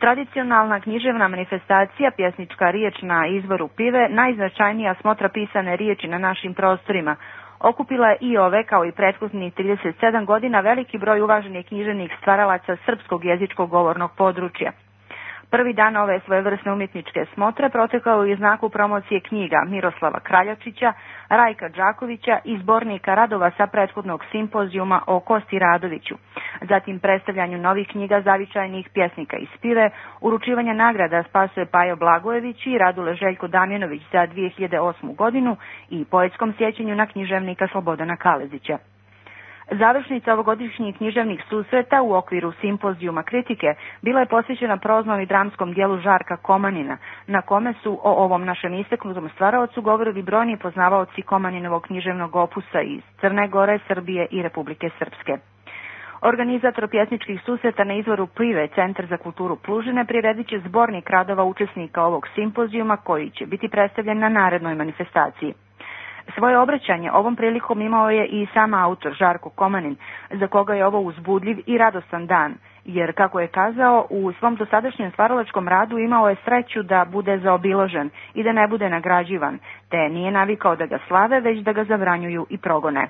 Tradicionalna književna manifestacija Pjesnička riječ na izvoru Pive, najznačajnija smotra pisane riječi na našim prostorima, okupila je i ove, kao i prethodnih 37 godina, veliki broj uvaženih književnih stvaralaca srpskog jezičkog govornog područja. Prvi dan ove svojevrsne umjetničke smotre protekao je u znaku promocije knjiga Miroslava Kraljačića, Rajka Đakovića i zbornika radova sa prethodnog simpozijuma o Kosti Radoviću, zatim predstavljanju novih knjiga zavičajnih pjesnika iz Pive, uručivanja nagrada Spasoje Pajo Blagojević i Radule Željko Damjanović za 2008. godinu i poetskom sjećanju na književnika Slobodana Kalezića. Završnica ovogodišnjih književnih susreta u okviru simpozijuma kritike bila je posvećena proznom i dramskom dijelu Žarka Komanina, na kome su o ovom našem istaknutom stvaraocu govorili brojni poznavaoci Komaninovog književnog opusa iz Crne Gore, Srbije i Republike Srpske. Organizator pjesničkih susreta na izvoru Pive, Centar za kulturu Plužine, priredit će zbornik radova učesnika ovog simpozijuma koji će biti predstavljen na narednoj manifestaciji. Svoje obraćanje ovom prilikom imao je i sam autor Žarko Komanin, za koga je ovo uzbudljiv i radostan dan, jer, kako je kazao, u svom dosadašnjem stvaralačkom radu imao je sreću da bude zaobiložen i da ne bude nagrađivan, te nije navikao da ga slave, već da ga zabranjuju i progone.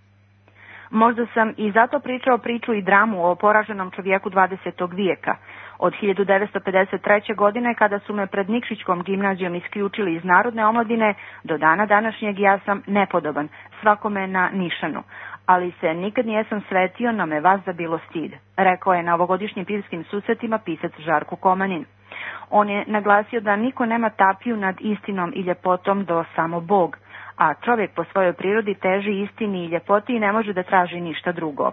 Možda sam i zato pričao priču i dramu o poraženom čovjeku 20. vijeka. Od 1953. godine, kada su me pred Nikšićkom gimnazijom isključili iz Narodne omladine, do dana današnjeg ja sam nepodoban, svakome na nišanu. Ali se nikad nijesam svetio, na me vas da bilo stid, rekao je na ovogodišnjim pivskim susretima pisac Žarko Komanin. On je naglasio da niko nema tapiju nad istinom i ljepotom do samo Bog, a čovjek po svojoj prirodi teži istini i ljepoti i ne može da traži ništa drugo.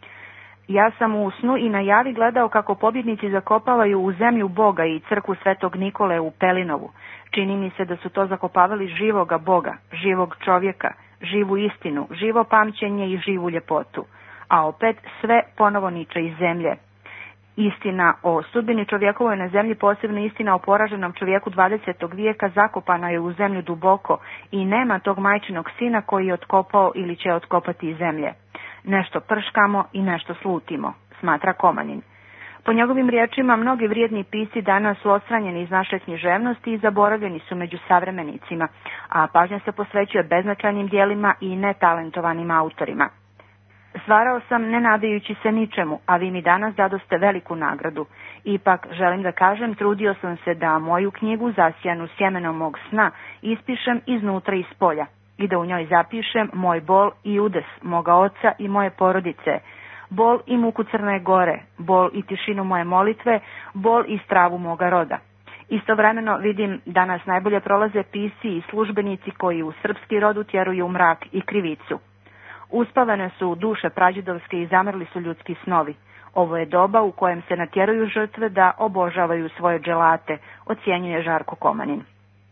Ja sam u snu i na javi gledao kako pobjednici zakopavaju u zemlju Boga i crkvu Svetog Nikole u Pelinovu. Čini mi se da su to zakopavali živoga Boga, živog čovjeka, živu istinu, živo pamćenje i živu ljepotu. A opet sve ponovo niče iz zemlje. Istina o sudbini čovjekovoj na zemlji, posebno istina o poraženom čovjeku 20. vijeka, zakopana je u zemlju duboko i nema tog majčinog sina koji je otkopao ili će otkopati iz zemlje. Nešto prškamo i nešto slutimo, smatra Komanin. Po njegovim riječima, mnogi vrijedni pisci danas su odstranjeni iz naše književnosti i zaboravljeni su među savremenicima, a pažnja se posvećuje beznačajnim dijelima i netalentovanim autorima. Stvarao sam ne nadajući se ničemu, a vi mi danas dadoste veliku nagradu. Ipak, želim da kažem, trudio sam se da moju knjigu, zasijanu sjemenom mog sna, ispišem iznutra i spolja i da u njoj zapišem moj bol i udes moga oca i moje porodice, bol i muku Crne Gore, bol i tišinu moje molitve, bol i stravu moga roda. Istovremeno vidim da nas najbolje prolaze pisci i službenici koji u srpski rod utjeruju mrak i krivicu. Uspavane su duše prađidovske i zamrli su ljudski snovi. Ovo je doba u kojem se natjeruju žrtve da obožavaju svoje dželate, ocjenjuje Žarko Komanin.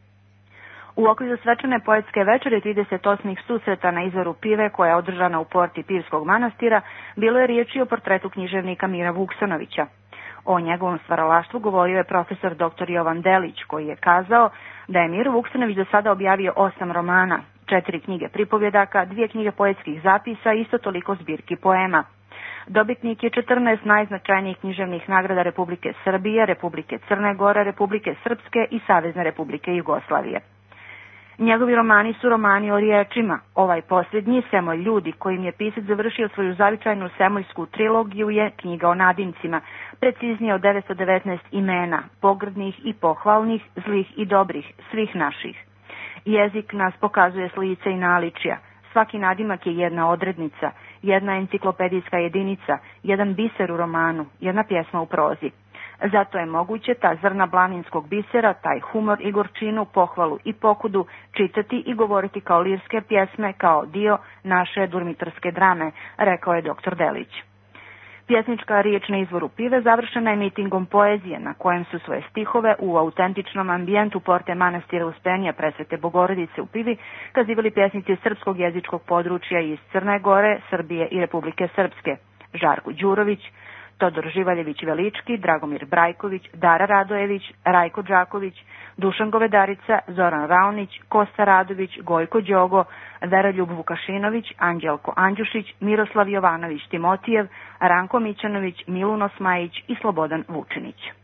U okviru svečane poetske večere 38. susreta na izvoru Pive, koja je održana u porti Pivskog manastira, bilo je riječi o portretu književnika Mira Vuksanovića. O njegovom stvaralaštvu govorio je profesor dr. Jovan Delić, koji je kazao da je Miro Vuksanović do sada objavio 8 romana, 4 knjige pripovjedaka, 2 knjige poetskih zapisa i isto toliko zbirki poema. Dobitnik je 14 najznačajnijih književnih nagrada Republike Srbije, Republike Crne Gore, Republike Srpske i Savezne Republike Jugoslavije. Njegovi romani su romani o riječima. Ovaj posljednji, Semoj ljudi, kojim je pisac završio svoju zavičajnu semojsku trilogiju, je knjiga o nadimcima, preciznije od 919 imena, pogrdnih i pohvalnih, zlih i dobrih, svih naših. Jezik nas pokazuje s lice i naličja. Svaki nadimak je jedna odrednica, jedna enciklopedijska jedinica, jedan biser u romanu, jedna pjesma u prozi. Zato je moguće ta zrna blaninskog bisera, taj humor i gorčinu, pohvalu i pokudu čitati i govoriti kao lirske pjesme, kao dio naše durmitorske drame, rekao je dr. Delić. Pjesnička riječ na izvoru Pive završena je mitingom poezije, na kojem su svoje stihove u autentičnom ambijentu porte manastira Uspenija Presvete Bogorodice u Pivi kazivali pjesnici srpskog jezičkog područja iz Crne Gore, Srbije i Republike Srpske: Žarko Đurović, Todor Živaljević Velički, Dragomir Brajković, Dara Radojević, Rajko Đaković, Dušan Govedarica, Zoran Raonić, Kosta Radović, Gojko Đogo, Veroljub Vukašinović, Anđelko Andjušić, Miroslav Jovanović Timotijev, Ranko Mićanović, Milun Osmajić i Slobodan Vučinić.